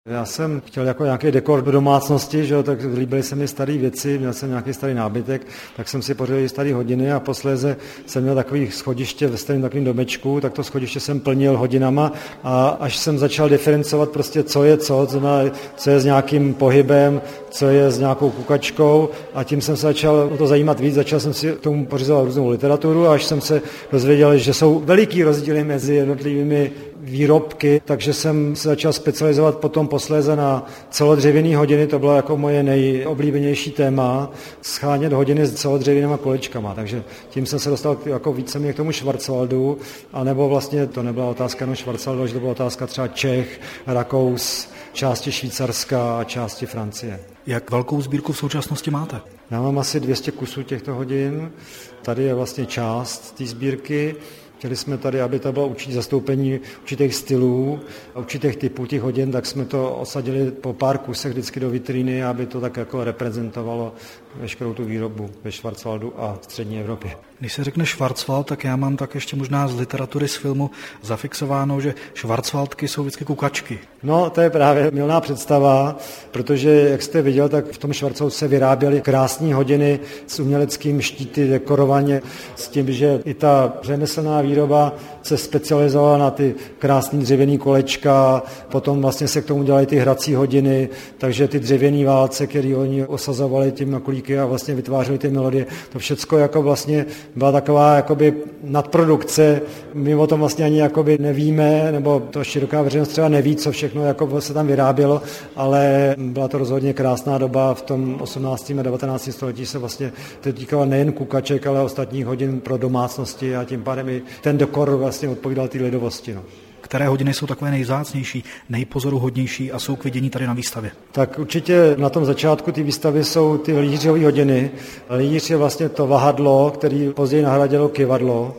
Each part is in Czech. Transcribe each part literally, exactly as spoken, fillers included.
Já jsem chtěl jako nějaký dekor do domácnosti, že jo, tak líbily se mi staré věci, měl jsem nějaký starý nábytek, tak jsem si pořídil staré hodiny a posléze jsem měl takový schodiště ve starém takovém domečku, tak to schodiště jsem plnil hodinama a až jsem začal diferencovat prostě, co je co, co je s nějakým pohybem, co je s nějakou kukačkou a tím jsem se začal o to zajímat víc, začal jsem si k tomu pořizovat různou literaturu a až jsem se dozvěděl, že jsou veliký rozdíly mezi jednotlivými výrobky, takže jsem se začal specializovat potom posléze na celodřevěné hodiny, to bylo jako moje nejoblíbenější téma, schánět hodiny s celodřevěnýma kolečkama, takže tím jsem se dostal jako víceméně k tomu Schwarzwaldu, anebo vlastně to nebyla otázka no Schwarzwaldu, že to byla otázka třeba Čech, Rakous, části Švýcarska a části Francie. Jak velkou sbírku v současnosti máte? Já mám asi dvě stě kusů těchto hodin, tady je vlastně část té sbírky. Chtěli jsme tady, aby to bylo určitě zastoupení určitých stylů a určitých typů těch hodin, tak jsme to osadili po pár kusech vždycky do vitríny, aby to tak jako reprezentovalo veškerou tu výrobu ve Schwarzwaldu a střední Evropě. Když se řekne Schwarzwald, tak já mám tak ještě možná z literatury, z filmu zafixováno, že Schwarzwaldky jsou vždycky kukačky. No, to je právě milná představa, protože, jak jste viděl, tak v tom Schwarzwaldu se vyráběly krásné hodiny s uměleckým štíty dekorovaně, s tím, že i ta řemeslná výroba se specializovala na ty krásné dřevěné kolečka, potom vlastně se k tomu dělaly ty hrací hodiny, takže ty dřevěné válce, které oni osazovali tím na kolíky a vlastně vytvářeli ty melodie, to všecko jako vlastně byla taková jakoby nadprodukce, my o tom vlastně ani jakoby nevíme, nebo to široká veřejnost třeba neví, co všechno jako se tam vyrábělo, ale byla to rozhodně krásná doba v tom osmnáctém a devatenáctém století se vlastně to týkalo nejen kukaček, ale ostatních hodin pro domácnosti a tím pádem i ten dekor vlastně odpovídal té lidovosti. No. Které hodiny jsou takové nejvzácnější, nejpozoruhodnější a jsou k vidění tady na výstavě? Tak určitě na tom začátku té výstavy jsou ty lířířové hodiny. Líříř je vlastně to vahadlo, který později nahradilo kyvadlo.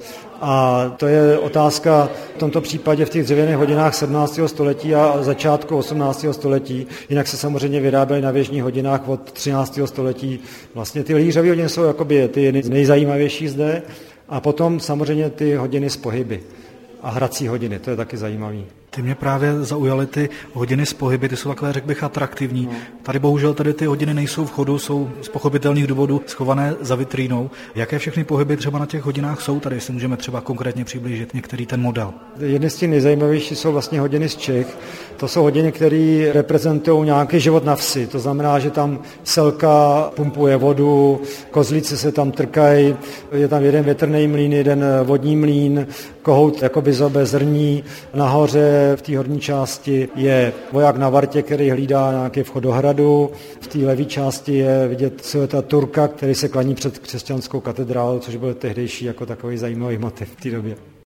A to je otázka v tomto případě v těch dřevěných hodinách sedmnáctého století a začátku osmnáctého století. Jinak se samozřejmě vyráběly na věžních hodinách od třináctého století. Vlastně ty lířířové hodiny jsou jakoby ty nejzajímavější zde. A potom samozřejmě ty hodiny z pohyby. A hrací hodiny, to je taky zajímavý. Ty mě právě zaujaly ty hodiny z pohyby, ty jsou takové, řekl bych, atraktivní. No. Tady bohužel tady ty hodiny nejsou v chodu, jsou z pochopitelných důvodů schované za vitrínou. Jaké všechny pohyby třeba na těch hodinách jsou tady, jestli můžeme třeba konkrétně přiblížit některý ten model? Jedny z těch nejzajímavějších jsou vlastně hodiny z Čech. To jsou hodiny, které reprezentují nějaký život na vsi. To znamená, že tam selka pumpuje vodu, kozlíci se tam trkají, je tam jeden větrný mlýn, jeden vodní mlýn, kohout jakoby zobe zrní, nahoře v té horní části je voják na vartě, který hlídá nějaký vchod do hradu. V té levé části je vidět silueta Turka, který se klaní před křesťanskou katedrálou, což byl tehdejší jako takový zajímavý motiv v té době.